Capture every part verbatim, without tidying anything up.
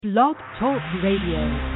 Blog Talk Radio.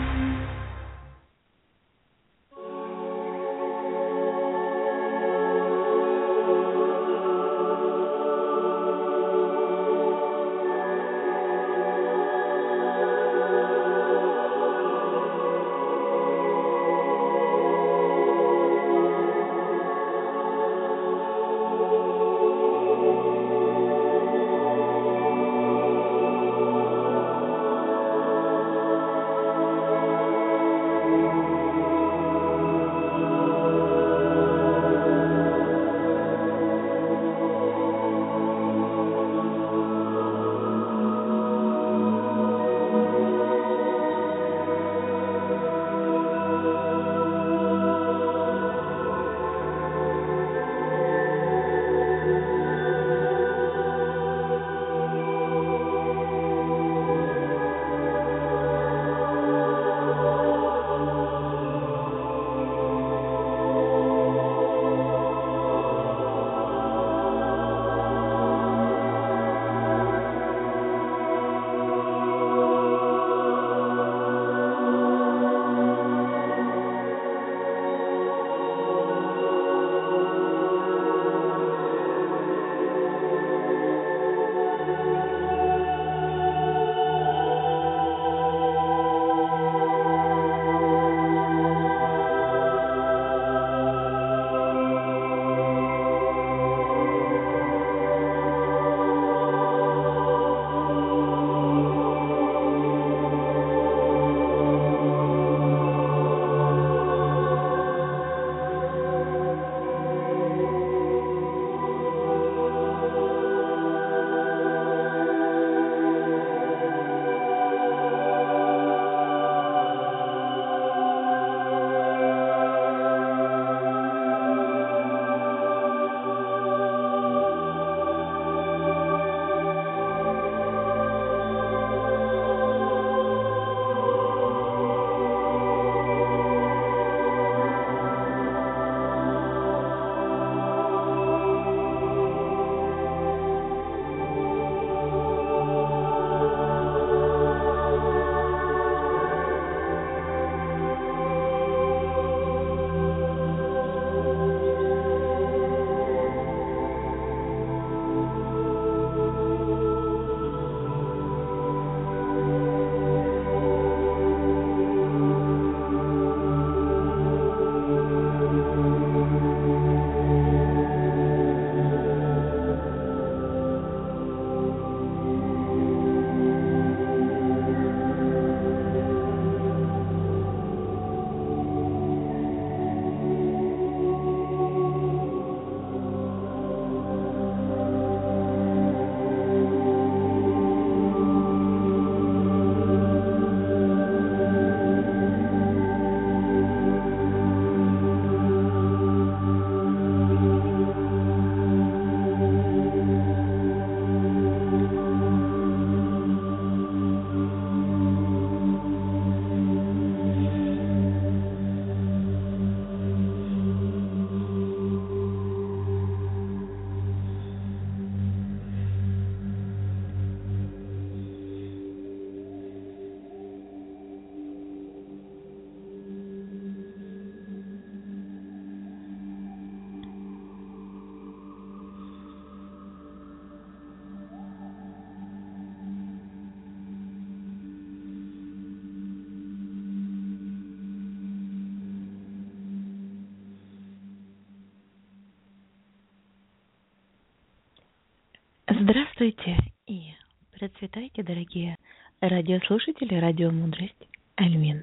Здравствуйте и процветайте, дорогие радиослушатели Радио Мудрость Альмин.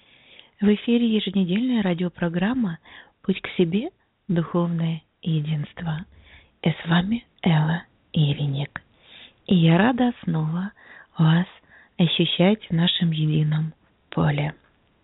В эфире еженедельная радиопрограмма «Путь к себе. Духовное единство». И с вами Элла Иереник. И я рада снова вас ощущать в нашем едином поле.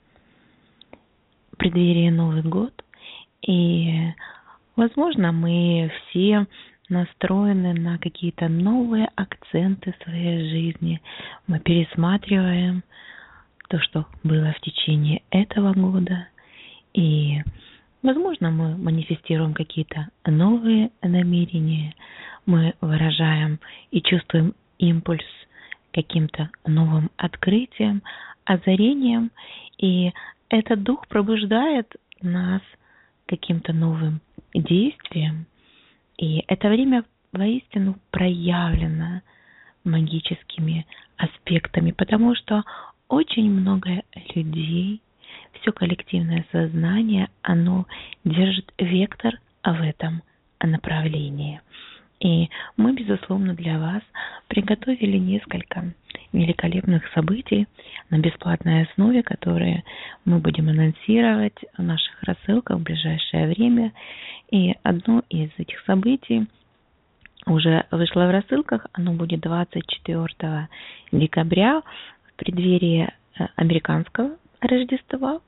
В преддверии Новый год, и, возможно, мы все настроены на какие-то новые акценты в своей жизни. Мы пересматриваем то, что было в течение этого года. И, возможно, мы манифестируем какие-то новые намерения. Мы выражаем и чувствуем импульс к каким-то новым открытием, озарением, и этот дух пробуждает нас каким-то новым действием, и это время воистину проявлено магическими аспектами, потому что очень много людей, все коллективное сознание, оно держит вектор в этом направлении. И мы, безусловно, для вас приготовили несколько великолепных событий на бесплатной основе, которые мы будем анонсировать в наших рассылках в ближайшее время. И одно из этих событий уже вышло в рассылках. Оно будет двадцать четвёртого декабря в преддверии американского Рождества.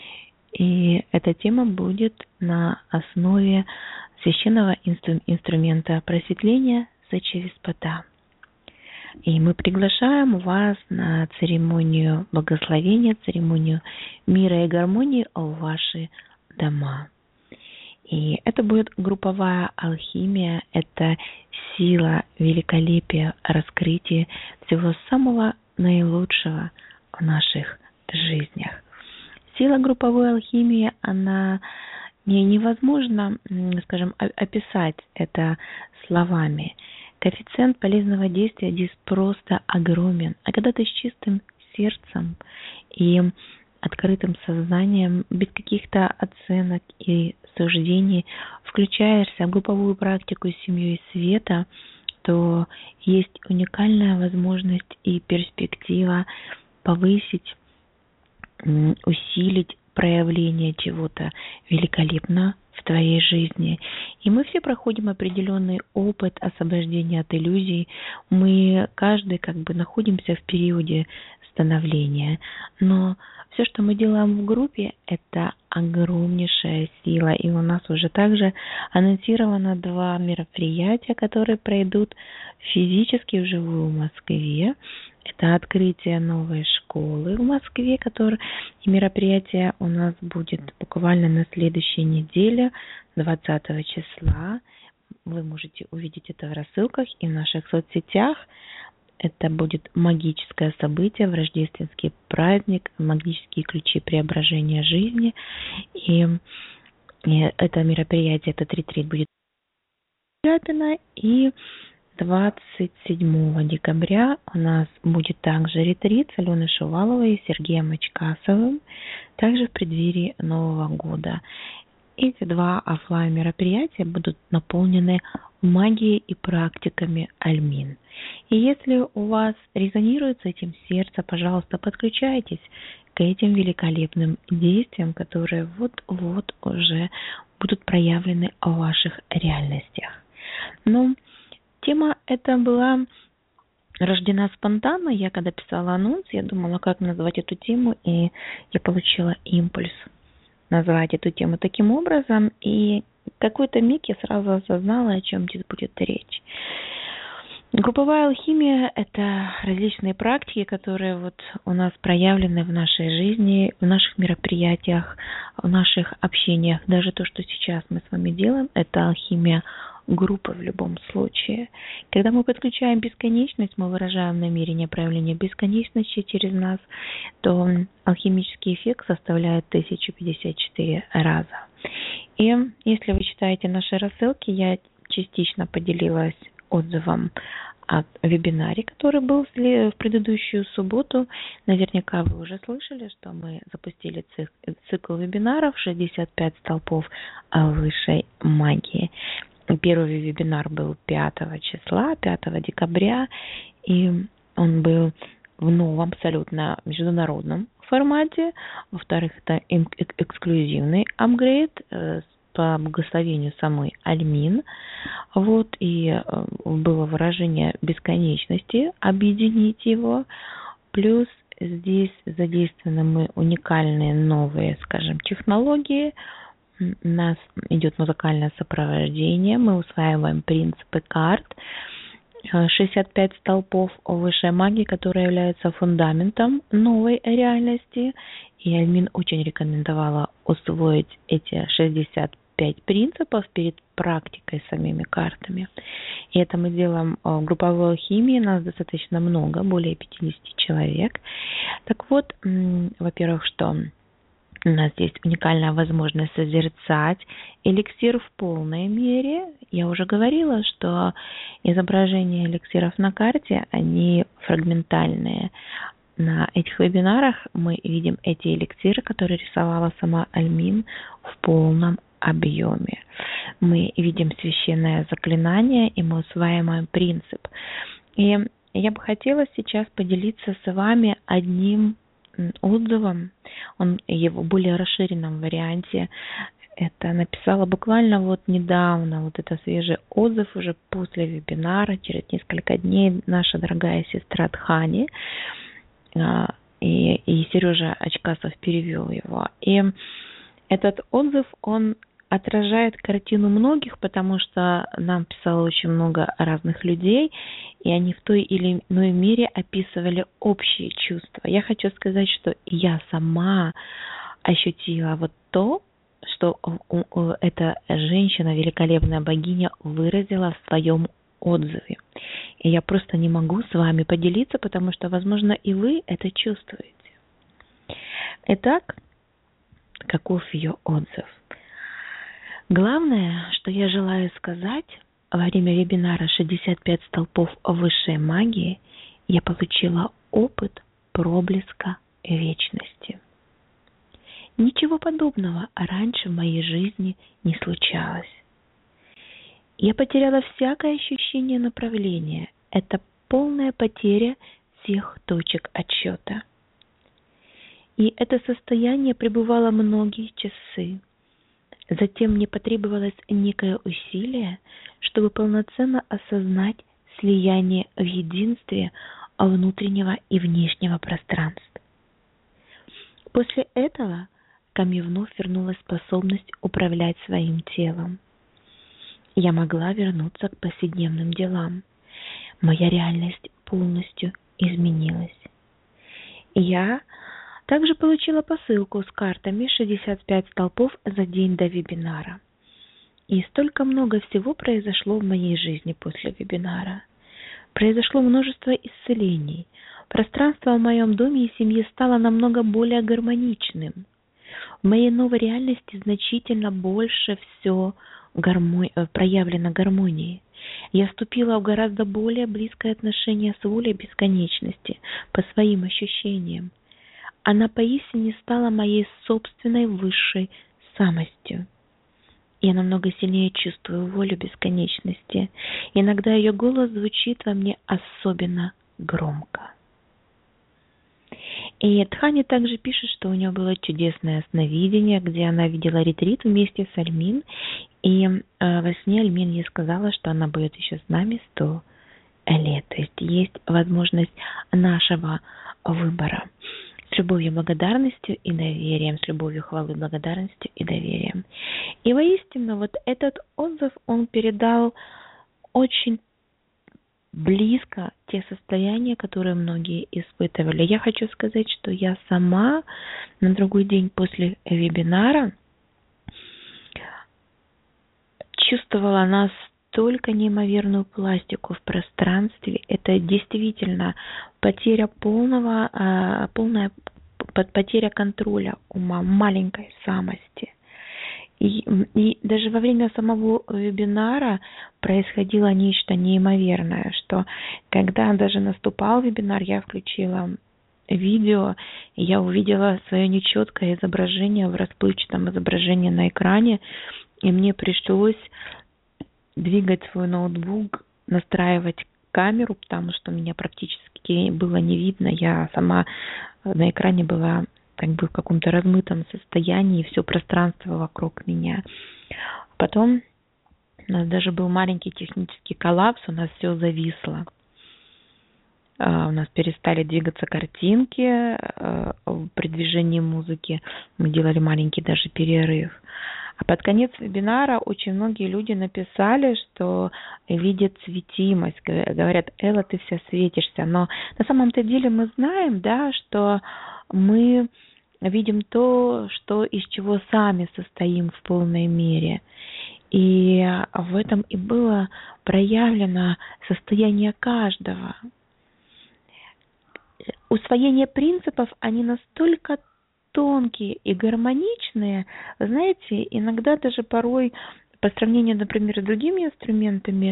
И эта тема будет на основе священного инстру- инструмента просветления Сачивиспата. И мы приглашаем вас на церемонию благословения, церемонию мира и гармонии в ваши дома. И это будет групповая алхимия, это сила, великолепие, раскрытие всего самого наилучшего в наших жизнях. Сила групповой алхимии, она не, невозможно, скажем, описать это словами. Коэффициент полезного действия здесь просто огромен. А когда ты с чистым сердцем и открытым сознанием, без каких-то оценок и суждений, включаешься в групповую практику с семьей света, то есть уникальная возможность и перспектива повысить, усилить проявление чего-то великолепного в твоей жизни. И мы все проходим определенный опыт освобождения от иллюзий. Мы каждый как бы находимся в периоде становления. Но все, что мы делаем в группе, это огромнейшая сила. И у нас уже также анонсировано два мероприятия, которые пройдут физически вживую в Москве. Это открытие новой школы в Москве, которое и мероприятие у нас будет буквально на следующей неделе, двадцатого числа. Вы можете увидеть это в рассылках и в наших соцсетях. Это будет магическое событие в рождественский праздник, магические ключи преображения жизни. И, и это мероприятие, этот ретрит будет в Ляпино, и двадцать седьмого декабря у нас будет также ретрит с Аленой Шуваловой и Сергеем Очкасовым, также в преддверии Нового года. Эти два офлайн мероприятия будут наполнены магией и практиками Альмин. И если у вас резонирует с этим сердце, пожалуйста, подключайтесь к этим великолепным действиям, которые вот-вот уже будут проявлены в ваших реальностях. Но тема эта была рождена спонтанно. Я когда писала анонс, я думала, как назвать эту тему, и я получила импульс назвать эту тему таким образом, и в какой-то миг я сразу осознала, о чем здесь будет речь. Групповая алхимия – это различные практики, которые вот у нас проявлены в нашей жизни, в наших мероприятиях, в наших общениях. Даже то, что сейчас мы с вами делаем, это алхимия группы в любом случае. Когда мы подключаем бесконечность, мы выражаем намерение проявления бесконечности через нас, то алхимический эффект составляет тысяча пятьдесят четыре раза. И если вы читаете наши рассылки, я частично поделилась отзывом о вебинаре, который был в предыдущую субботу. Наверняка вы уже слышали, что мы запустили цикл вебинаров «шестьдесят пять столпов высшей магии». Первый вебинар был пятого числа, пятого декабря, и он был в новом, абсолютно международном формате. Во-вторых, это эксклюзивный апгрейд по благословению самой Альмин. Вот, и было выражение бесконечности, объединить его. Плюс здесь задействованы мы уникальные новые, скажем, технологии. У нас идет музыкальное сопровождение, мы усваиваем принципы карт, шестьдесят пять столпов высшей магии, которые являются фундаментом новой реальности. И Альмин очень рекомендовала усвоить эти шестьдесят пять принципов перед практикой с самими картами. И это мы делаем в групповой алхимии, нас достаточно много, более пятьдесят человек. Так вот, во-первых, что у нас есть уникальная возможность созерцать эликсир в полной мере. Я уже говорила, что изображения эликсиров на карте, они фрагментальные. На этих вебинарах мы видим эти эликсиры, которые рисовала сама Альмин в полном объеме. Мы видим священное заклинание, и мы усваиваем принцип. И я бы хотела сейчас поделиться с вами одним отзывом, он его в более расширенном варианте. Это написала буквально вот недавно, вот это свежий отзыв уже после вебинара, через несколько дней, наша дорогая сестра Тхани, и, и Сережа Очкасов перевел его. И этот отзыв, он отражает картину многих, потому что нам писало очень много разных людей, и они в той или иной мере описывали общие чувства. Я хочу сказать, что я сама ощутила вот то, что эта женщина, великолепная богиня, выразила в своем отзыве. И я просто не могу с вами поделиться, потому что, возможно, и вы это чувствуете. Итак, каков ее отзыв? Главное, что я желаю сказать, во время вебинара шестьдесят пять столпов высшей магии я получила опыт проблеска вечности. Ничего подобного раньше в моей жизни не случалось. Я потеряла всякое ощущение направления. Это полная потеря всех точек отсчета. И это состояние пребывало многие часы. Затем мне потребовалось некое усилие, чтобы полноценно осознать слияние в единстве внутреннего и внешнего пространств. После этого ко мне вновь вернулась способность управлять своим телом. Я могла вернуться к повседневным делам. Моя реальность полностью изменилась. Я также получила посылку с картами шестьдесят пять столпов за день до вебинара. И столько много всего произошло в моей жизни после вебинара. Произошло множество исцелений. Пространство в моем доме и семье стало намного более гармоничным. В моей новой реальности значительно больше все гармон... проявлено гармонии. Я вступила в гораздо более близкое отношение с волей бесконечности по своим ощущениям. Она поистине стала моей собственной высшей самостью. Я намного сильнее чувствую волю бесконечности. Иногда ее голос звучит во мне особенно громко. И Тхани также пишет, что у нее было чудесное сновидение, где она видела ретрит вместе с Альмин. И э, во сне Альмин ей сказала, что она будет еще с нами сто лет. То есть есть возможность нашего выбора. С любовью, благодарностью и доверием, с любовью, хвалой, благодарностью и доверием. И воистину вот этот отзыв, он передал очень близко те состояния, которые многие испытывали. Я хочу сказать, что я сама на другой день после вебинара чувствовала настолько неимоверную пластику в пространстве. Это действительно потеря полного, полная потеря контроля ума, маленькой самости. И, и даже во время самого вебинара происходило нечто неимоверное, что когда даже наступал вебинар, я включила видео, и я увидела свое нечеткое изображение в расплывчатом изображении на экране, и мне пришлось двигать свой ноутбук, настраивать камеру, потому что меня практически было не видно, я сама на экране была как бы в каком-то размытом состоянии, все пространство вокруг меня. Потом у нас даже был маленький технический коллапс, у нас все зависло. У нас перестали двигаться картинки при движении музыки, мы делали маленький даже перерыв. А под конец вебинара очень многие люди написали, что видят светимость, говорят: Элла, ты вся светишься. Но на самом-то деле мы знаем, да, что мы видим то, что из чего сами состоим в полной мере. И в этом и было проявлено состояние каждого. Усвоение принципов, они настолько тонкие и гармоничные, знаете, иногда даже порой по сравнению, например, с другими инструментами,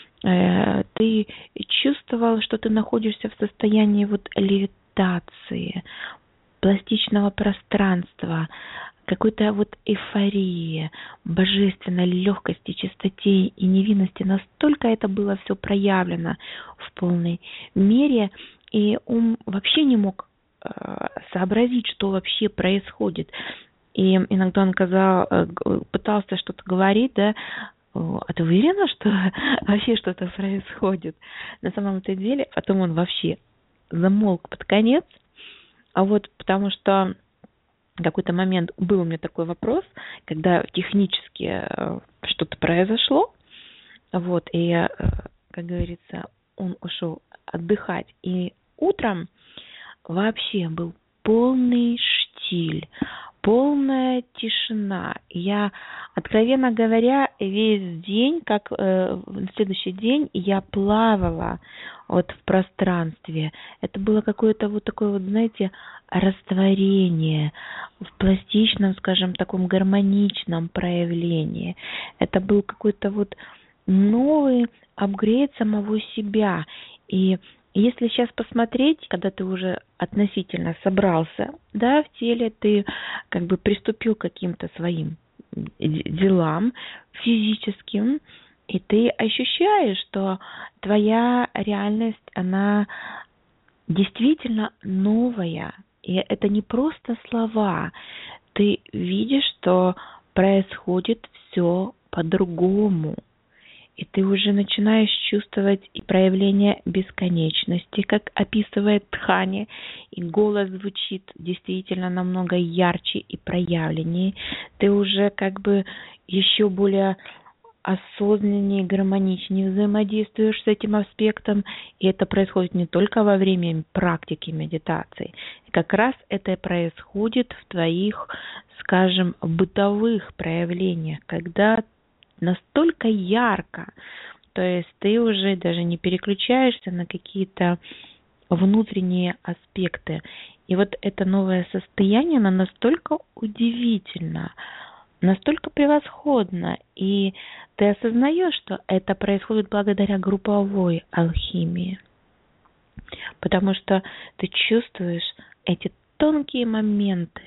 э, ты чувствовал, что ты находишься в состоянии вот левитации, пластичного пространства, какой-то вот эйфории, божественной легкости, чистоте и невинности. Настолько это было все проявлено в полной мере, и ум вообще не мог э, сообразить, что вообще происходит. И иногда он казал, пытался что-то говорить, да, а ты уверена, что вообще что-то происходит? На самом-то деле, потом он вообще замолк под конец, а вот потому что в какой-то момент был у меня такой вопрос, когда технически что-то произошло, вот, и, как говорится, он ушел отдыхать, и утром вообще был полный штиль, полная тишина. Я, откровенно говоря, весь день, как э, на следующий день, я плавала вот в пространстве. Это было какое-то вот такое вот, знаете, растворение в пластичном, скажем, таком гармоничном проявлении. Это был какой-то вот новый апгрейд самого себя. И если сейчас посмотреть, когда ты уже относительно собрался, да, в теле, ты как бы приступил к каким-то своим делам физическим, и ты ощущаешь, что твоя реальность, она действительно новая. И это не просто слова. Ты видишь, что происходит все по-другому. И ты уже начинаешь чувствовать и проявление бесконечности, как описывает Тхани, и голос звучит действительно намного ярче и проявленнее. Ты уже как бы еще более осознаннее, гармоничнее взаимодействуешь с этим аспектом, и это происходит не только во время практики медитации. И как раз это происходит в твоих, скажем, бытовых проявлениях, когда настолько ярко, то есть ты уже даже не переключаешься на какие-то внутренние аспекты. И вот это новое состояние, оно настолько удивительно, настолько превосходно, и ты осознаешь, что это происходит благодаря групповой алхимии, потому что ты чувствуешь эти тонкие моменты,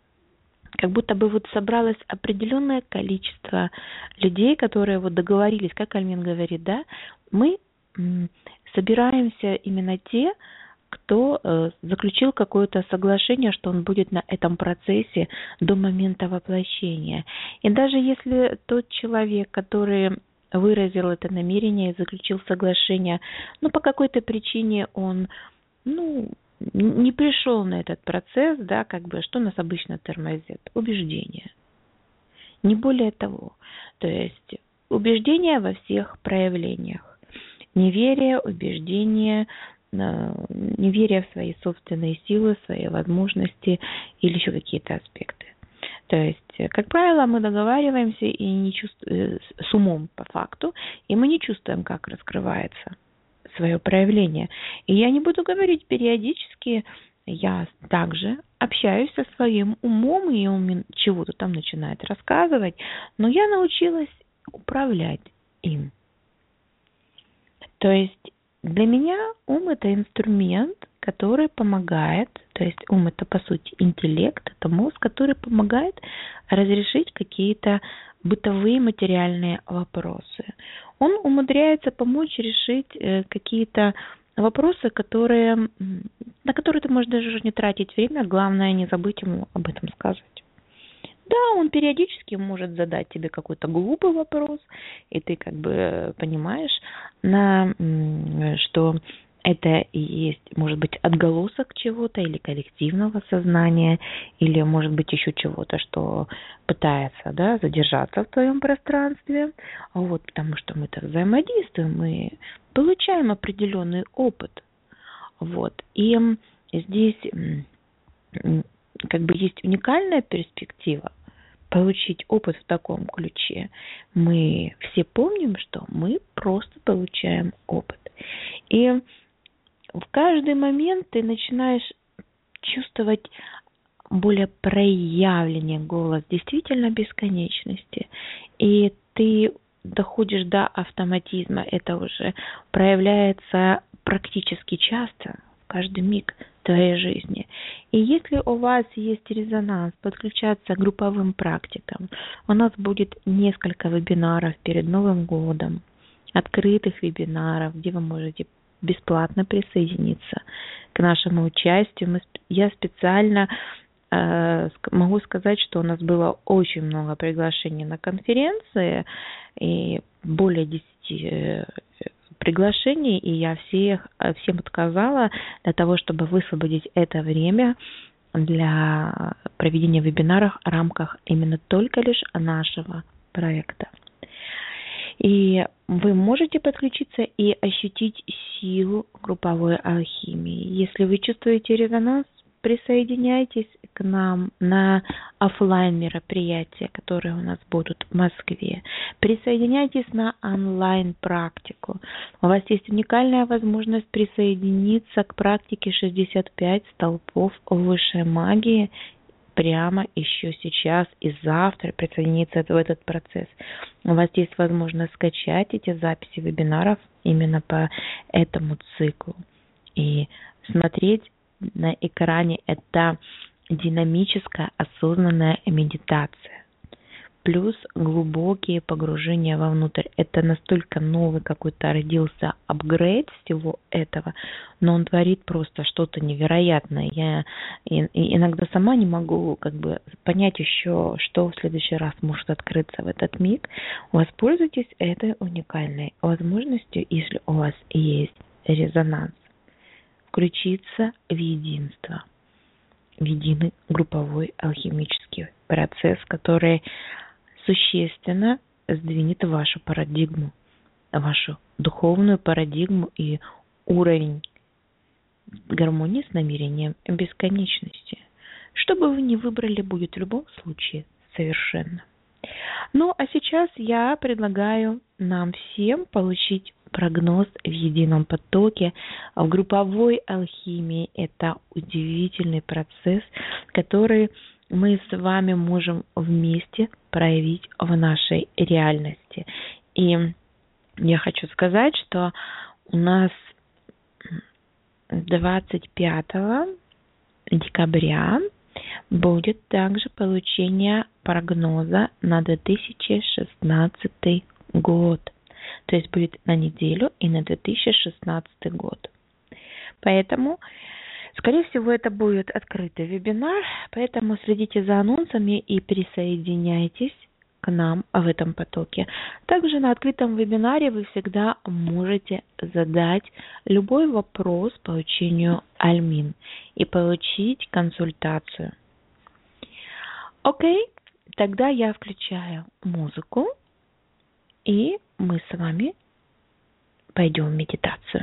как будто бы вот собралось определенное количество людей, которые вот договорились, как Альмин говорит, да, мы собираемся именно те, кто э, заключил какое-то соглашение, что он будет на этом процессе до момента воплощения. И даже если тот человек, который выразил это намерение и заключил соглашение, ну, по какой-то причине он, ну, не пришел на этот процесс, да, как бы, что нас обычно тормозит? Убеждения. Не более того. То есть убеждения во всех проявлениях. Неверие, убеждение, неверие в свои собственные силы, свои возможности или еще какие-то аспекты. То есть, как правило, мы договариваемся и не чувствуем, с умом по факту, и мы не чувствуем, как раскрывается свое проявление. И я не буду говорить периодически, я также общаюсь со своим умом, и он чего-то там начинает рассказывать, но я научилась управлять им. То есть для меня ум – это инструмент, который помогает, то есть ум – это, по сути, интеллект, это мозг, который помогает разрешить какие-то бытовые материальные вопросы. Он умудряется помочь решить какие-то вопросы, которые, на которые ты можешь даже не тратить время, главное не забыть ему об этом сказать. Да, он периодически может задать тебе какой-то глупый вопрос, и ты как бы понимаешь, на, что это и есть, может быть, отголосок чего-то или коллективного сознания, или, может быть, еще чего-то, что пытается, да, задержаться в твоем пространстве. Вот, потому что мы так взаимодействуем, мы получаем определенный опыт. Вот. И здесь как бы есть уникальная перспектива получить опыт в таком ключе. Мы все помним, что мы просто получаем опыт. И в каждый момент ты начинаешь чувствовать более проявленный голос действительно бесконечности. И ты доходишь до автоматизма. Это уже проявляется практически часто, в каждый миг твоей жизни. И если у вас есть резонанс, подключаться к групповым практикам, у нас будет несколько вебинаров перед Новым годом, открытых вебинаров, где вы можете бесплатно присоединиться к нашему участию. Мы, я специально э, могу сказать, что у нас было очень много приглашений на конференции, и более десяти э, приглашений, и я всех, всем отказала для того, чтобы высвободить это время для проведения вебинаров в рамках именно только лишь нашего проекта. И вы можете подключиться и ощутить силу групповой алхимии. Если вы чувствуете резонанс, присоединяйтесь к нам на офлайн мероприятия, которые у нас будут в Москве. Присоединяйтесь на онлайн практику. У вас есть уникальная возможность присоединиться к практике шестьдесят пять столпов высшей магии прямо еще сейчас и завтра присоединиться в этот процесс. У вас есть возможность скачать эти записи вебинаров именно по этому циклу и смотреть на экране. Это динамическая осознанная медитация плюс глубокие погружения вовнутрь. Это настолько новый какой-то родился апгрейд всего этого, но он творит просто что-то невероятное. Я иногда сама не могу как бы понять еще, что в следующий раз может открыться в этот миг. Воспользуйтесь этой уникальной возможностью, если у вас есть резонанс, включиться в единство, в единый групповой алхимический процесс, который существенно сдвинет вашу парадигму, вашу духовную парадигму и уровень гармонии с намерением бесконечности. Что бы вы ни выбрали, будет в любом случае совершенно. Ну, а сейчас я предлагаю нам всем получить прогноз в едином потоке. В групповой алхимии это удивительный процесс, который мы с вами можем вместе проявить в нашей реальности. И я хочу сказать, что у нас двадцать пятого декабря будет также получение прогноза на две тысячи шестнадцатый год. То есть будет на неделю и на две тысячи шестнадцатый год. Поэтому, скорее всего, это будет открытый вебинар, поэтому следите за анонсами и присоединяйтесь к нам в этом потоке. Также на открытом вебинаре вы всегда можете задать любой вопрос по учению Альмин и получить консультацию. Окей, тогда я включаю музыку, и мы с вами пойдем в медитацию.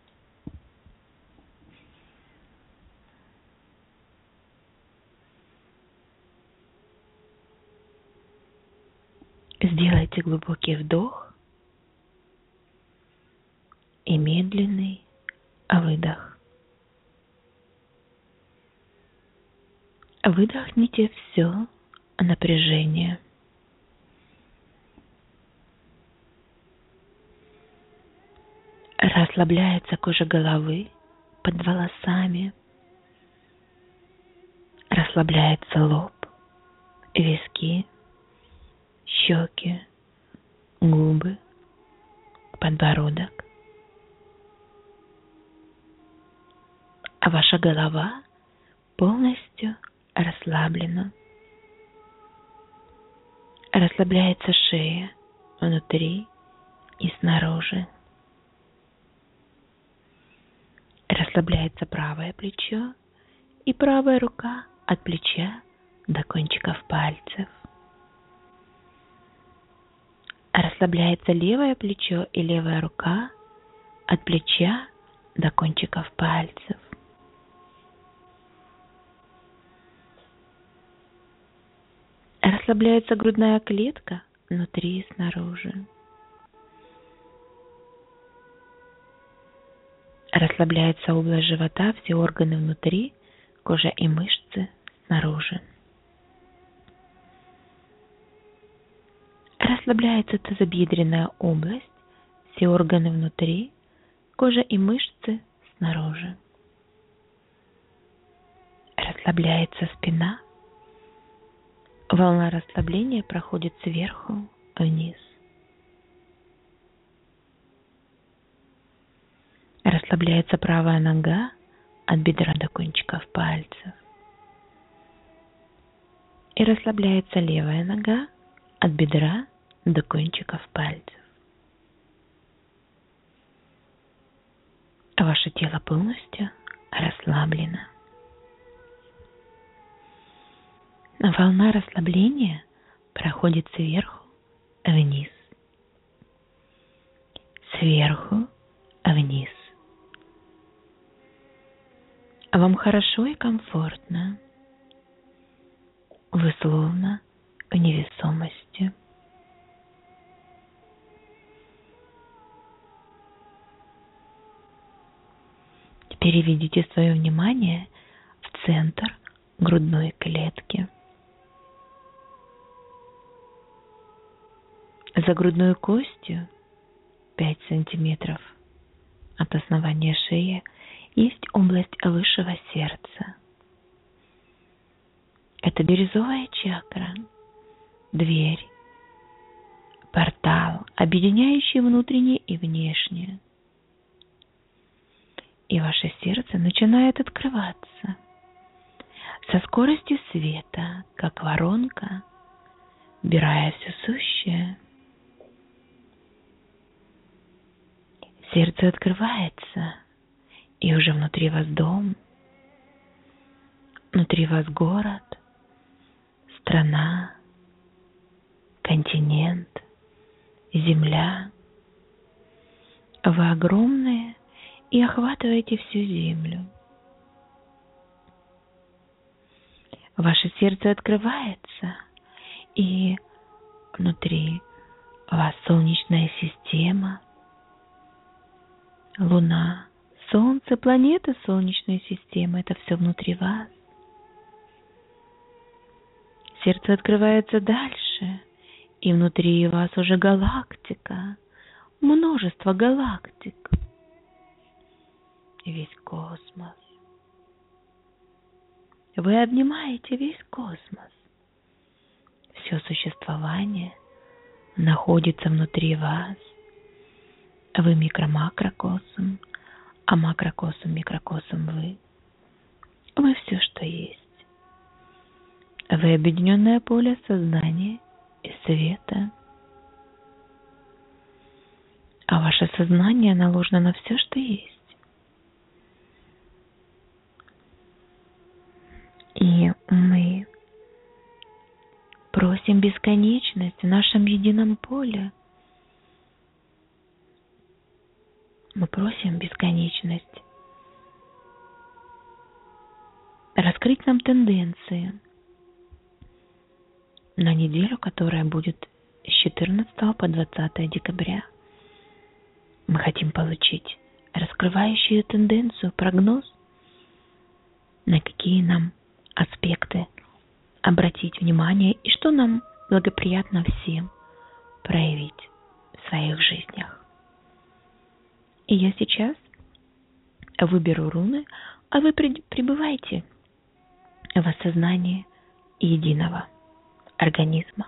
Сделайте глубокий вдох и медленный выдох. Выдохните все напряжение. Расслабляется кожа головы под волосами. Расслабляется лоб, виски, щеки, губы, подбородок. А ваша голова полностью расслаблена. Расслабляется шея внутри и снаружи. Расслабляется правое плечо и правая рука от плеча до кончиков пальцев. Расслабляется левое плечо и левая рука от плеча до кончиков пальцев. Расслабляется грудная клетка внутри и снаружи. Расслабляется область живота, все органы внутри, кожа и мышцы снаружи. Расслабляется тазобедренная область, все органы внутри, кожа и мышцы снаружи. Расслабляется спина. Волна расслабления проходит сверху вниз. Расслабляется правая нога от бедра до кончиков пальцев. И расслабляется левая нога от бедра до кончиков пальцев. Ваше тело полностью расслаблено. Волна расслабления проходит сверху вниз. Сверху вниз. Вам хорошо и комфортно. Вы словно в невесомости. Переведите свое внимание в центр грудной клетки. За грудной костью пять сантиметров от основания шеи есть область высшего сердца. Это бирюзовая чакра, дверь, портал, объединяющий внутреннее и внешнее. И ваше сердце начинает открываться со скоростью света, как воронка, вбирая все сущее. Сердце открывается, и уже внутри вас дом, внутри вас город, страна, континент, земля. Вы огромные и охватываете всю землю. Ваше сердце открывается, и внутри вас солнечная система, Луна, Солнце, планеты Солнечной системы. Это все внутри вас. Сердце открывается дальше, и внутри вас уже галактика, множество галактик, весь космос. Вы обнимаете весь космос. Все существование находится внутри вас. Вы микро-макрокосм, а макрокосм, микрокосм вы. Вы все, что есть. Вы объединенное поле сознания и света. А ваше сознание наложено на все, что есть. И мы просим бесконечность в нашем едином поле. Мы просим бесконечность раскрыть нам тенденции на неделю, которая будет с четырнадцатого по двадцатое декабря. Мы хотим получить раскрывающую тенденцию, прогноз, на какие нам аспекты обратить внимание и что нам благоприятно всем проявить в своих жизнях. И я сейчас выберу руны, а вы пребывайте в осознании единого организма.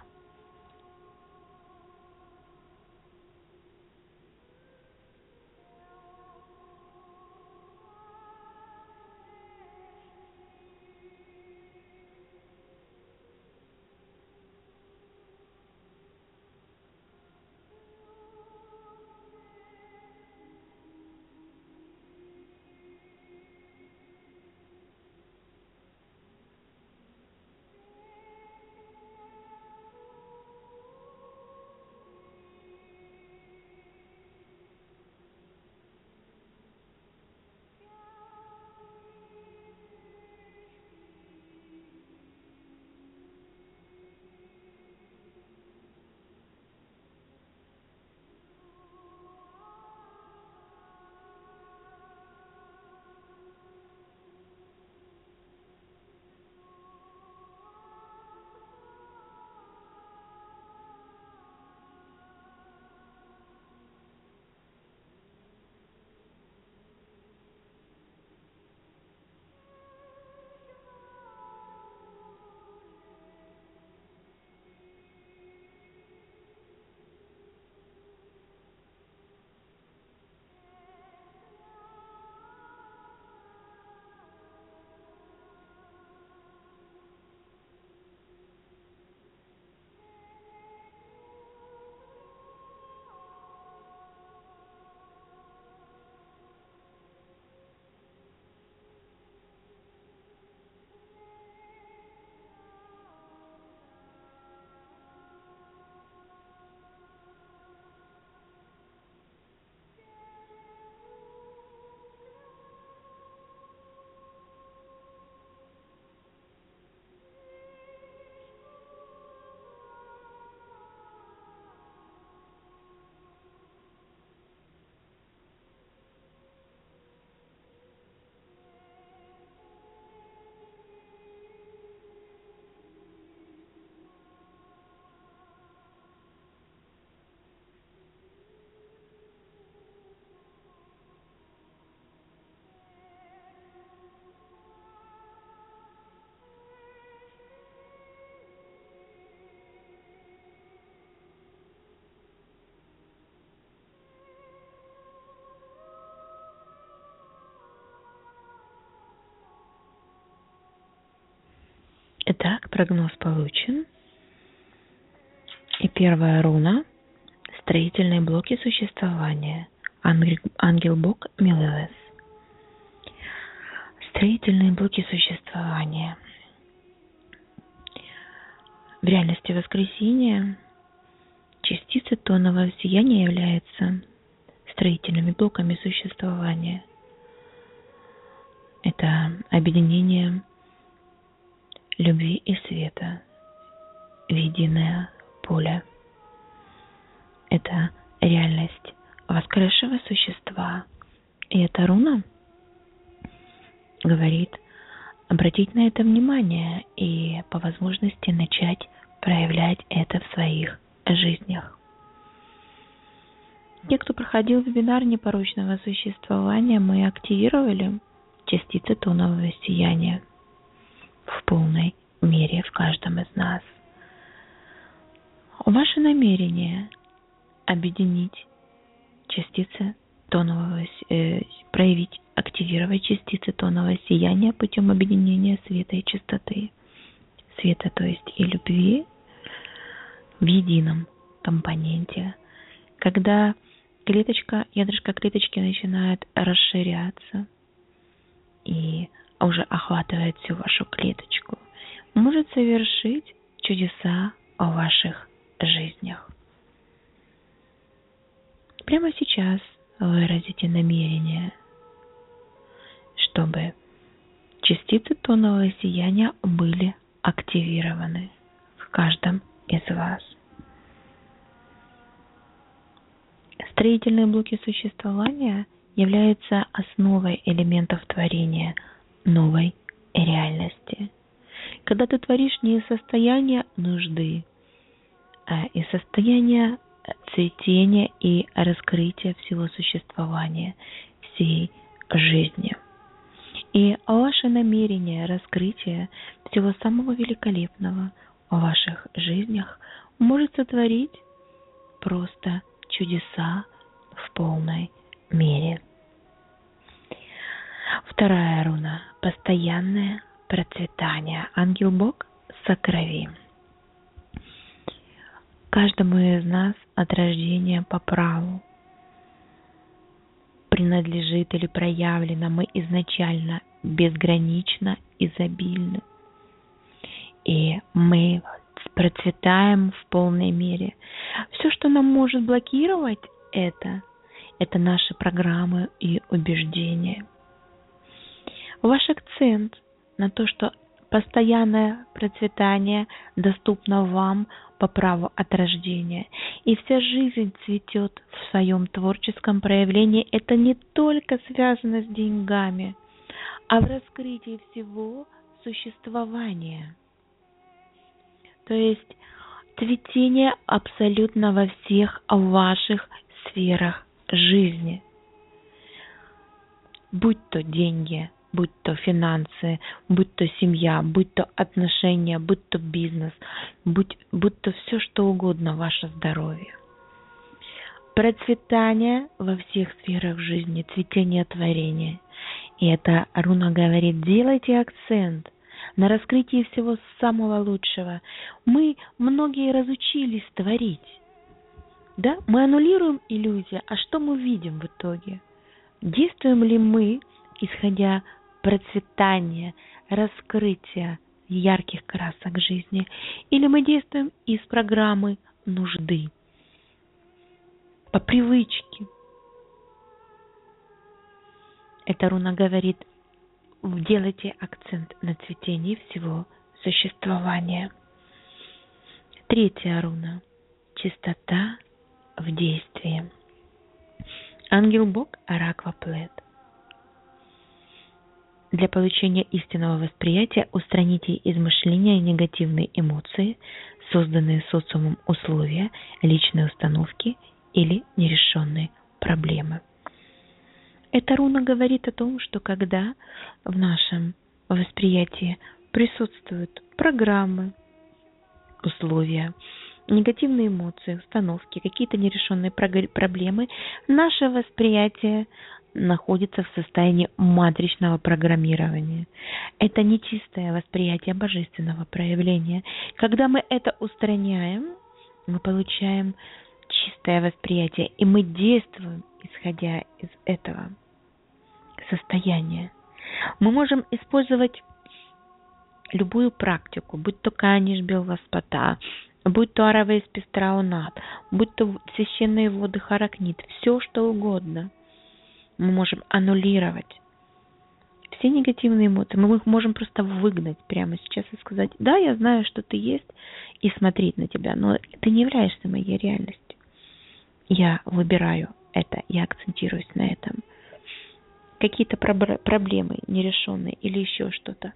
Итак, прогноз получен. И первая руна – строительные блоки существования. Ангел, ангел-бог Милевес. Строительные блоки существования. В реальности воскресения частицы тонового сияния являются строительными блоками существования. Это объединение любви и света в единое поле. Это реальность воскресшего существа. И эта руна говорит обратить на это внимание и по возможности начать проявлять это в своих жизнях. Те, кто проходил вебинар непорочного существования, мы активировали частицы тонового сияния в полной мере в каждом из нас. Ваше намерение объединить частицы тонового, э, проявить, активировать частицы тонового сияния путем объединения света и чистоты. Света, то есть и любви в едином компоненте. Когда клеточка, ядрышко клеточки начинает расширяться и уже охватывает всю вашу клеточку, может совершить чудеса в ваших жизнях. Прямо сейчас выразите намерение, чтобы частицы тонового сияния были активированы в каждом из вас. Строительные блоки существования являются основой элементов творения новой реальности. Когда ты творишь не из состояния нужды, а из состояния цветения и раскрытия всего существования, всей жизни. И ваше намерение раскрытия всего самого великолепного в ваших жизнях может сотворить просто чудеса в полной мере. Вторая руна – постоянное процветание. Ангел-бог Сокрови. Каждому из нас от рождения по праву принадлежит или проявлено, мы изначально безгранично изобильны. И мы процветаем в полной мере. Все, что нам может блокировать это, это наши программы и убеждения. Ваш акцент на то, что постоянное процветание доступно вам по праву от рождения, и вся жизнь цветет в своем творческом проявлении, это не только связано с деньгами, а в раскрытии всего существования. То есть цветение абсолютно во всех ваших сферах жизни. Будь то деньги, будь то финансы, будь то семья, будь то отношения, будь то бизнес, будь, будь то все, что угодно, ваше здоровье. Процветание во всех сферах жизни, цветение творения. И эта руна говорит, делайте акцент на раскрытии всего самого лучшего. Мы многие разучились творить. Да? Мы аннулируем иллюзии, а что мы видим в итоге? Действуем ли мы, исходя процветания, раскрытия ярких красок жизни, или мы действуем из программы нужды, по привычке? Эта руна говорит, делайте акцент на цветении всего существования. Третья руна – чистота в действии. Ангел-бог Аракваплет. Для получения истинного восприятия устраните из мышления негативные эмоции, созданные социумом условия, личные установки или нерешенные проблемы. Эта руна говорит о том, что когда в нашем восприятии присутствуют программы, условия, негативные эмоции, установки, какие-то нерешенные проблемы, наше восприятие находится в состоянии матричного программирования. Это не чистое восприятие божественного проявления. Когда мы это устраняем, мы получаем чистое восприятие, и мы действуем, исходя из этого состояния. Мы можем использовать любую практику, будь то Каниш Белваспата, будь то Аравейс Пестраунат, будь то священные воды Харакнит, все что угодно. Мы можем аннулировать все негативные эмоции. Мы их можем просто выгнать прямо сейчас и сказать: да, я знаю, что ты есть, и смотреть на тебя, но ты не являешься моей реальностью. Я выбираю это, я акцентируюсь на этом. Какие-то проблемы нерешенные или еще что-то.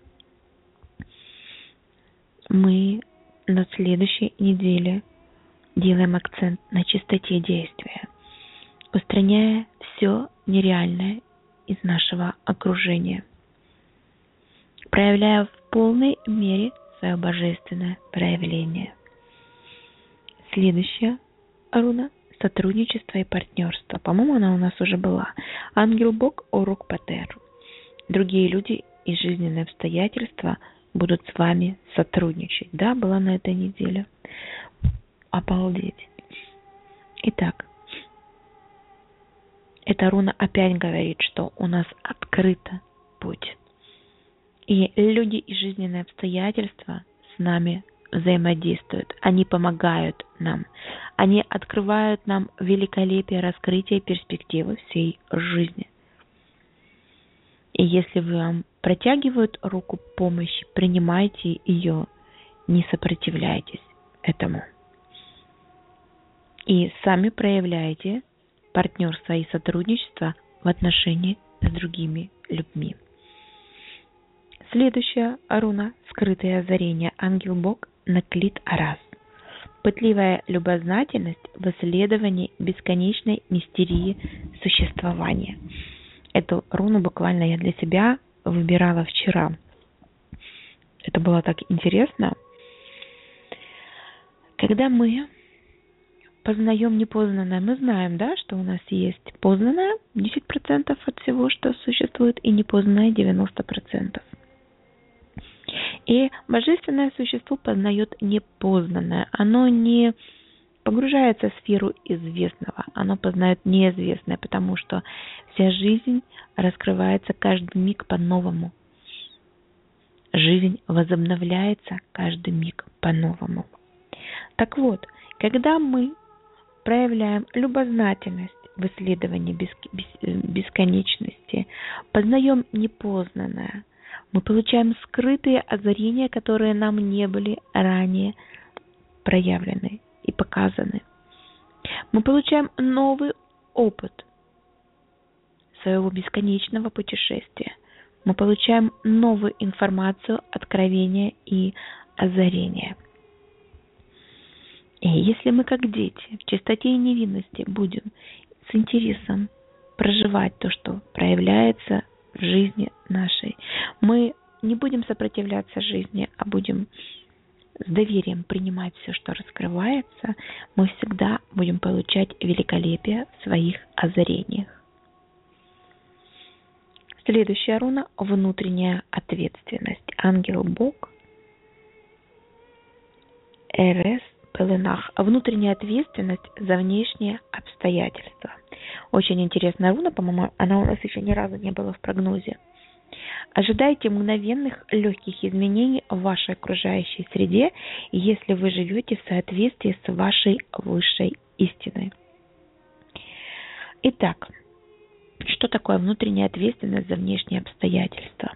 Мы на следующей неделе делаем акцент на чистоте действия, устраняя все нереальное из нашего окружения, проявляя в полной мере свое божественное проявление. Следующая руна — сотрудничество и партнерство. По-моему, она у нас уже была. Ангел-бог Орук Патер. Другие люди и жизненные обстоятельства будут с вами сотрудничать. Да, была на этой неделе. Обалдеть. Итак, эта руна опять говорит, что у нас открыт путь. И люди и жизненные обстоятельства с нами взаимодействуют. Они помогают нам. Они открывают нам великолепие раскрытия и перспективы всей жизни. И если вам протягивают руку помощи, принимайте ее, не сопротивляйтесь этому. И сами проявляйте партнерство и сотрудничество в отношении с другими людьми. Следующая руна — скрытое озарение. Ангел-бог Наклит Арас. Пытливая любознательность в исследовании бесконечной мистерии существования. Эту руну буквально я для себя выбирала вчера. Это было так интересно. Когда мы познаем непознанное, мы знаем, да, что у нас есть познанное десять процентов от всего, что существует, и непознанное девяносто процентов. И божественное существо познает непознанное. Оно не погружается в сферу известного, оно познает неизвестное, потому что вся жизнь раскрывается каждый миг по-новому. Жизнь возобновляется каждый миг по-новому. Так вот, когда мы проявляем любознательность в исследовании бесконечности, познаем непознанное, мы получаем скрытые озарения, которые нам не были ранее проявлены и показаны. Мы получаем новый опыт своего бесконечного путешествия. Мы получаем новую информацию, откровения и озарения. И если мы, как дети, в чистоте и невинности будем с интересом проживать то, что проявляется в жизни нашей, мы не будем сопротивляться жизни, а будем с доверием принимать все, что раскрывается, мы всегда будем получать великолепие в своих озарениях. Следующая руна — внутренняя ответственность. Ангел-бог Эрес Пеленах. Внутренняя ответственность за внешние обстоятельства. Очень интересная руна, по-моему, она у нас еще ни разу не была в прогнозе. Ожидайте мгновенных легких изменений в вашей окружающей среде, если вы живете в соответствии с вашей высшей истиной. Итак, что такое внутренняя ответственность за внешние обстоятельства?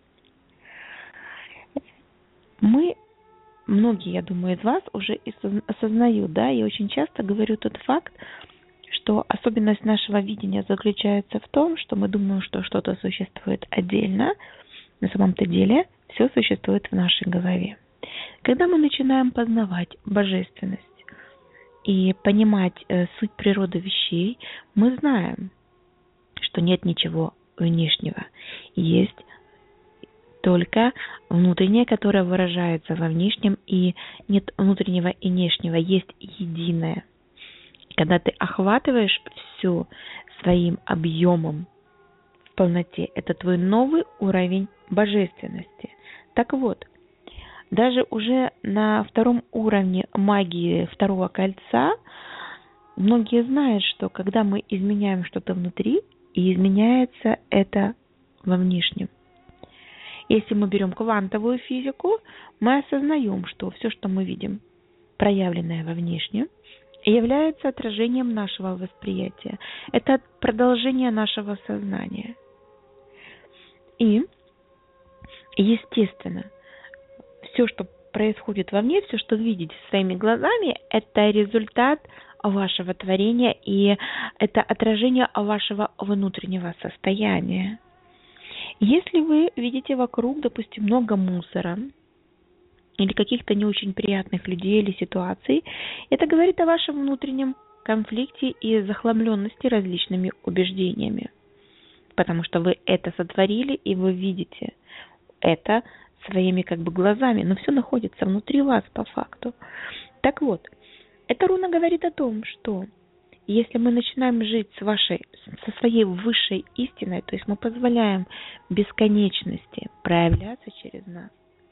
Мы, многие, я думаю, из вас уже осознают, да, и очень часто говорю тот факт, что особенность нашего видения заключается в том, что мы думаем, что что-то существует отдельно, на самом-то деле все существует в нашей голове. Когда мы начинаем познавать божественность и понимать э, суть природы вещей, мы знаем, что нет ничего внешнего, есть только внутреннее, которое выражается во внешнем, и нет внутреннего и внешнего, есть единое. Когда ты охватываешь все своим объемом полноте. Это твой новый уровень божественности. Так вот, даже уже на втором уровне магии второго кольца многие знают, что когда мы изменяем что-то внутри, и изменяется это во внешнем. Если мы берем квантовую физику, мы осознаем, что все, что мы видим, проявленное во внешнем, является отражением нашего восприятия. Это продолжение нашего сознания. И, естественно, все, что происходит вовне, все, что вы видите своими глазами, это результат вашего творения, и это отражение вашего внутреннего состояния. Если вы видите вокруг, допустим, много мусора или каких-то не очень приятных людей или ситуаций, это говорит о вашем внутреннем конфликте и захламленности различными убеждениями, потому что вы это сотворили, и вы видите это своими как бы глазами, но все находится внутри вас по факту. Так вот, эта руна говорит о том, что если мы начинаем жить с вашей, со своей высшей истиной, то есть мы позволяем бесконечности проявляться через нас,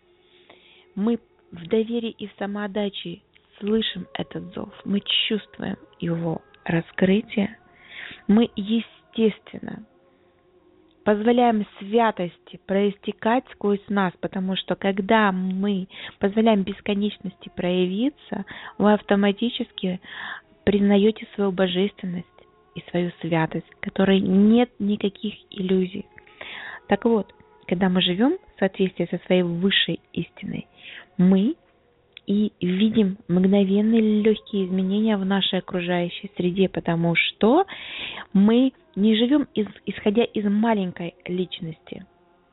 мы в доверии и самоотдаче слышим этот зов, мы чувствуем его раскрытие, мы естественно позволяем святости проистекать сквозь нас, потому что когда мы позволяем бесконечности проявиться, вы автоматически признаете свою божественность и свою святость, в которой нет никаких иллюзий. Так вот, когда мы живем в соответствии со своей высшей истиной, мы и видим мгновенные легкие изменения в нашей окружающей среде, потому что мы не живем из, исходя из маленькой личности,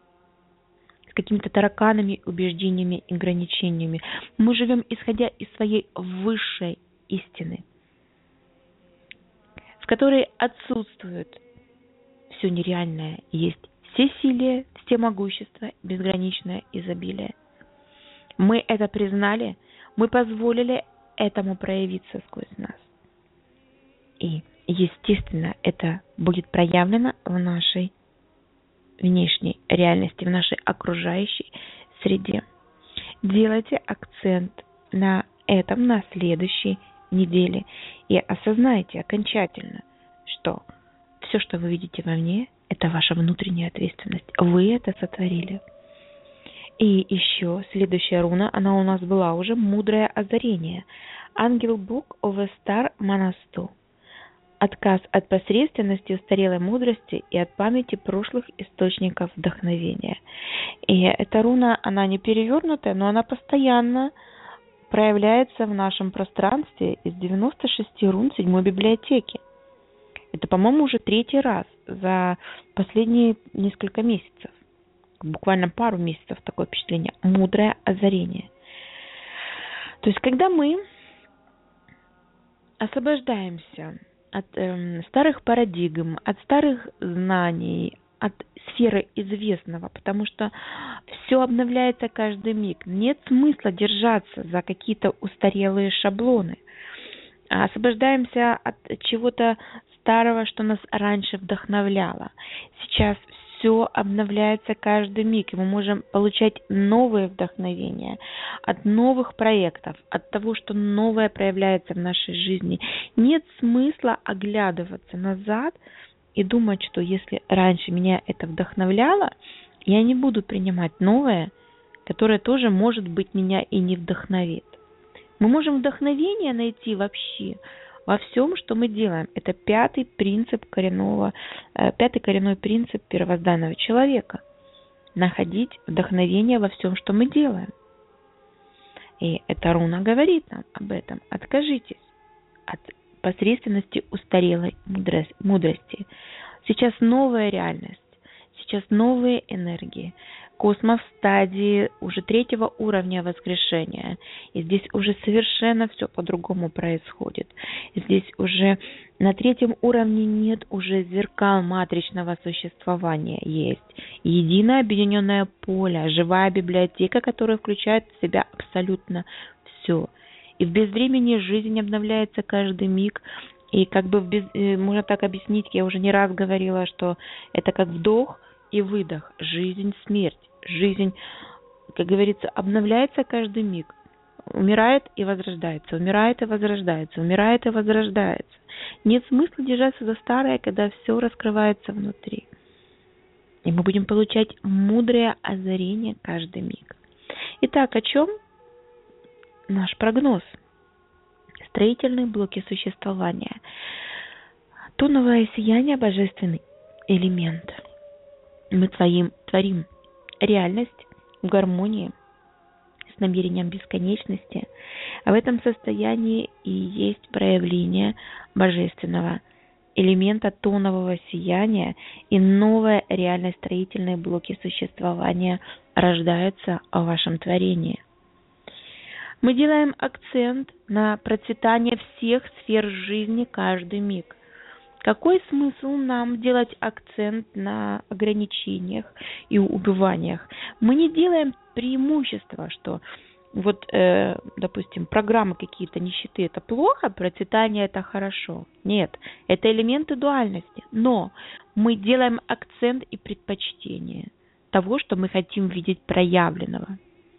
с какими-то тараканами, убеждениями, ограничениями. Мы живем исходя из своей высшей истины, в которой отсутствует все нереальное, есть всесилие, всемогущество, безграничное изобилие. Мы это признали, мы позволили этому проявиться сквозь нас. И, естественно, это будет проявлено в нашей внешней реальности, в нашей окружающей среде. Делайте акцент на этом на следующей неделе и осознайте окончательно, что все, что вы видите вовне, это ваша внутренняя ответственность. Вы это сотворили. И еще следующая руна, она у нас была уже, мудрое озарение. Ангел-Бог Овестар Манасту. Отказ от посредственности, устарелой мудрости и от памяти прошлых источников вдохновения. И эта руна, она не перевернутая, но она постоянно проявляется в нашем пространстве из девяноста шести рун седьмой библиотеки. Это, по-моему, уже третий раз за последние несколько месяцев. Буквально пару месяцев такое впечатление. Мудрое озарение. То есть, когда мы освобождаемся от э, старых парадигм, от старых знаний, от сферы известного, потому что все обновляется каждый миг. Нет смысла держаться за какие-то устарелые шаблоны. Освобождаемся от чего-то старого, что нас раньше вдохновляло. Сейчас все обновляется каждый миг, и мы можем получать новые вдохновения от новых проектов, от того, что новое проявляется в нашей жизни. Нет смысла оглядываться назад и думать, что если раньше меня это вдохновляло, я не буду принимать новое, которое тоже, может быть, меня и не вдохновит. Мы можем вдохновение найти вообще во всем, что мы делаем. Это пятый принцип коренного, пятый коренной принцип первозданного человека. Находить вдохновение во всем, что мы делаем. И эта руна говорит нам об этом. Откажитесь от посредственности устарелой мудрости. Сейчас новая реальность, сейчас новые энергии. Космос в стадии уже третьего уровня воскрешения. И здесь уже совершенно все по-другому происходит. Здесь уже на третьем уровне нет уже зеркал матричного существования. Есть единое объединенное поле, живая библиотека, которая включает в себя абсолютно все. И в безвремени жизнь обновляется каждый миг. И как бы без, можно так объяснить, я уже не раз говорила, что это как вдох и выдох, жизнь, смерть. Жизнь, как говорится, обновляется каждый миг. Умирает и возрождается, умирает и возрождается, умирает и возрождается. Нет смысла держаться за старое, когда все раскрывается внутри. И мы будем получать мудрое озарение каждый миг. Итак, о чем наш прогноз? Строительные блоки существования. Тоновое сияние – божественный элемент. Мы творим, творим реальность в гармонии с намерением бесконечности. А в этом состоянии и есть проявление божественного элемента тонового сияния, и новые реальные строительные блоки существования рождаются в вашем творении. Мы делаем акцент на процветание всех сфер жизни каждый миг. Какой смысл нам делать акцент на ограничениях и убываниях? Мы не делаем преимущества, что вот, э, допустим, программы какие-то нищеты – это плохо, процветание – это хорошо. Нет, это элементы дуальности. Но мы делаем акцент и предпочтение того, что мы хотим видеть проявленного.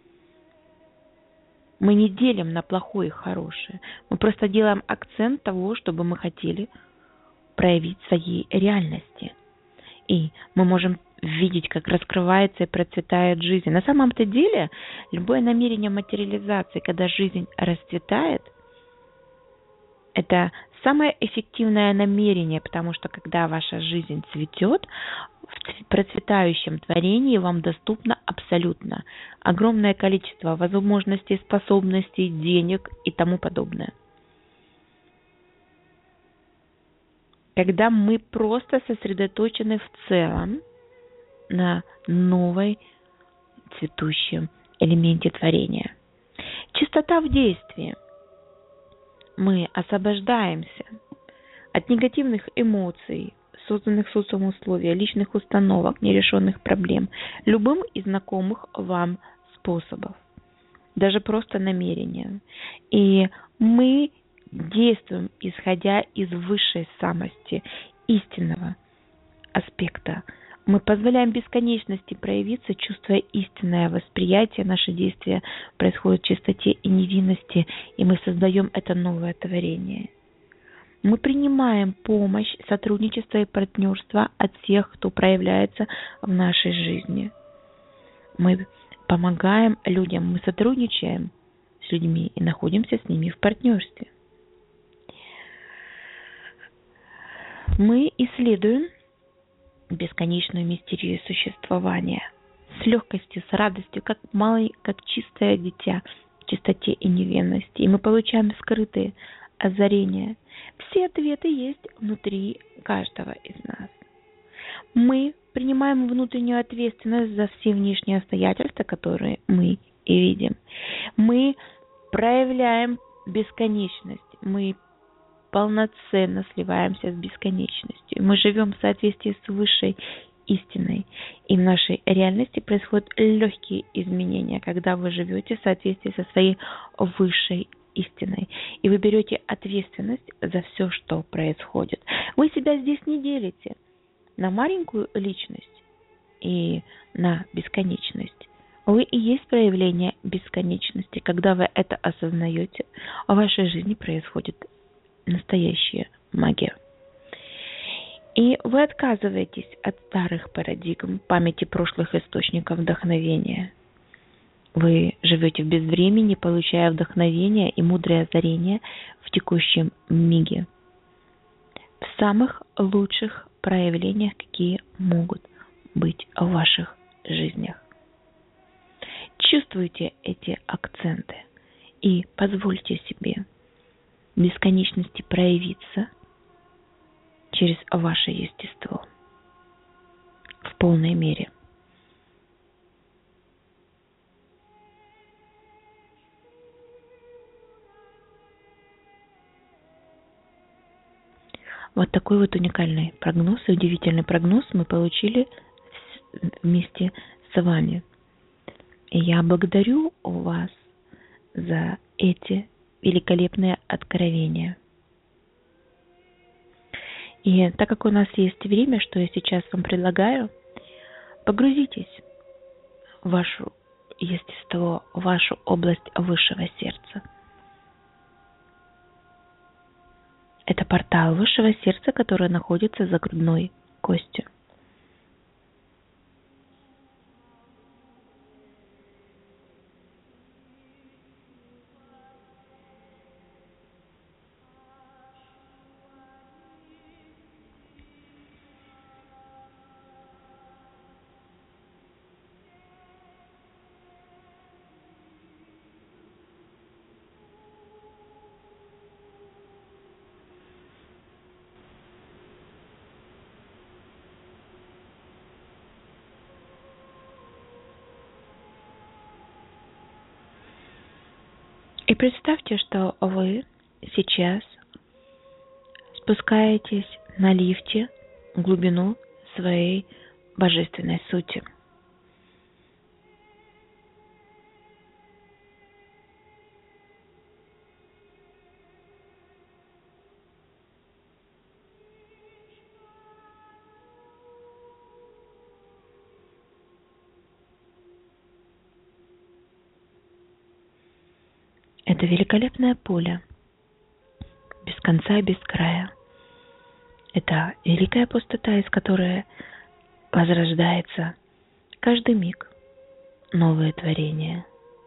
Мы не делим на плохое и хорошее. Мы просто делаем акцент того, чтобы мы хотели проявить в своей реальности. И мы можем видеть, как раскрывается и процветает жизнь. На самом-то деле, любое намерение материализации, когда жизнь расцветает, это самое эффективное намерение, потому что когда ваша жизнь цветет, в процветающем творении вам доступно абсолютно огромное количество возможностей, способностей, денег и тому подобное. Когда мы просто сосредоточены в целом на новой цветущем элементе творения. Чистота в действии. Мы освобождаемся от негативных эмоций, созданных социумом условий, личных установок, нерешенных проблем, любым из знакомых вам способов, даже просто намерения. И мы действуем, исходя из высшей самости, истинного аспекта. Мы позволяем бесконечности проявиться, чувствуя истинное восприятие. Наши действия происходят в чистоте и невинности, и мы создаем это новое творение. Мы принимаем помощь, сотрудничество и партнерство от всех, кто проявляется в нашей жизни. Мы помогаем людям, мы сотрудничаем с людьми и находимся с ними в партнерстве. Мы исследуем бесконечную мистерию существования с легкостью, с радостью, как малый, как чистое дитя в чистоте и невинности. И мы получаем скрытые озарения. Все ответы есть внутри каждого из нас. Мы принимаем внутреннюю ответственность за все внешние обстоятельства, которые мы и видим. Мы проявляем бесконечность. Мы полноценно сливаемся с бесконечностью. Мы живем в соответствии с высшей истиной. И в нашей реальности происходят легкие изменения, когда вы живете в соответствии со своей высшей истиной. И вы берете ответственность за все, что происходит. Вы себя здесь не делите на маленькую личность и на бесконечность. Вы и есть проявление бесконечности. Когда вы это осознаете, в вашей жизни происходит настоящая магия. И вы отказываетесь от старых парадигм, памяти прошлых источников вдохновения. Вы живете в безвремени, получая вдохновение и мудрое озарение в текущем миге, в самых лучших проявлениях, какие могут быть в ваших жизнях. Чувствуйте эти акценты и позвольте себе бесконечности проявиться через ваше естество в полной мере. Вот такой вот уникальный прогноз и удивительный прогноз мы получили вместе с вами. И я благодарю вас за эти великолепные откровения. И так как у нас есть время, что я сейчас вам предлагаю, погрузитесь в ваше естество, в вашу область высшего сердца. Это портал высшего сердца, который находится за грудной костью. И представьте, что вы сейчас спускаетесь на лифте в глубину своей божественной сути. Это великолепное поле, без конца и без края. Это великая пустота, из которой возрождается каждый миг новое творение.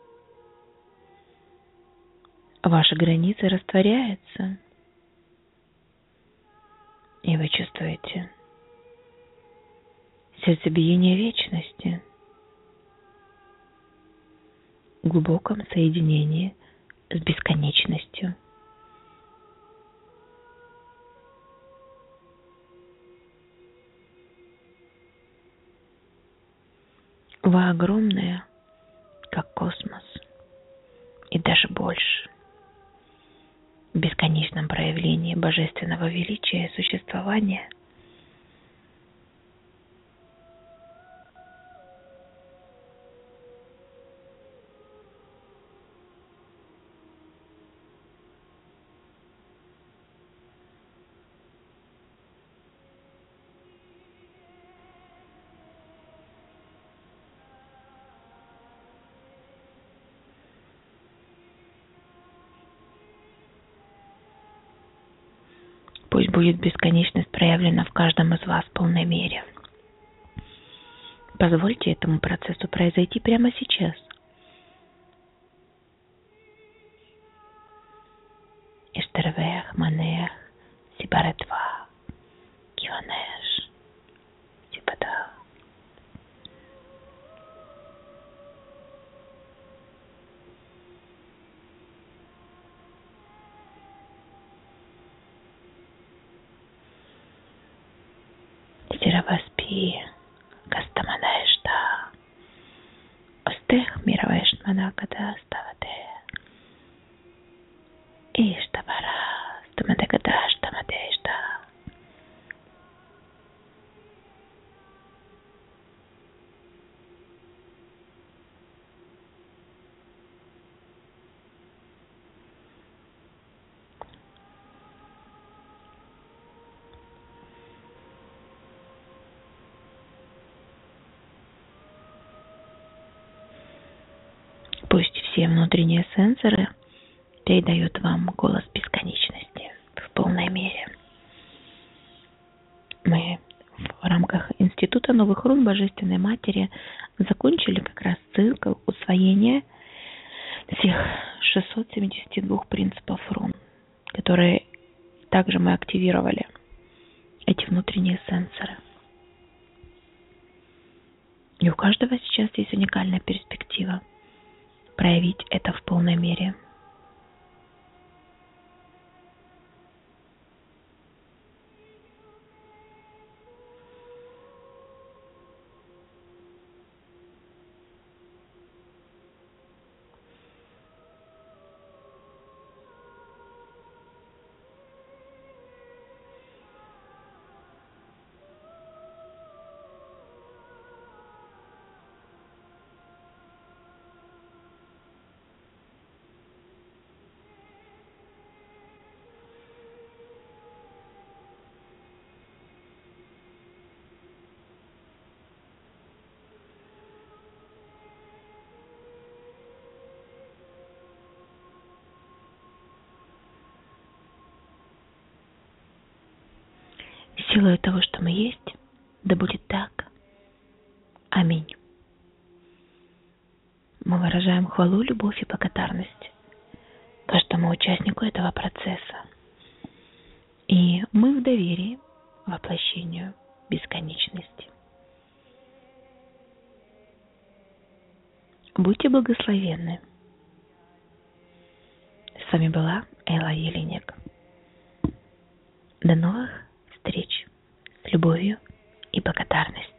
Ваши границы растворяются, и вы чувствуете сердцебиение вечности в глубоком соединении с бесконечностью. Вы огромные, как космос, и даже больше, в бесконечном проявлении божественного величия и существования. Пусть будет бесконечность проявлена в каждом из вас в полной мере. Позвольте этому процессу произойти прямо сейчас. Иштервех, манех, сибаретва, кионеш, сибада. Сираваспи, Кастаманешта, Остех Мировешмана Кадаставате, Иштавара, Стамадекадаштамадешта. Пусть все внутренние сенсоры передают вам голос бесконечности в полной мере. Мы в рамках Института новых рун Божественной Матери закончили как раз цикл усвоения всех шестисот семидесяти двух принципов рун, которые также мы активировали, эти внутренние сенсоры. И у каждого сейчас есть уникальная перспектива проявить это в полной мере. силой того, что мы есть, да будет так. Аминь. Мы выражаем хвалу, любовь и благодарность каждому участнику этого процесса. И мы в доверии воплощению бесконечности. Будьте благословенны. С вами была Элла Елинек. До новых встреч с любовью и благодарностью.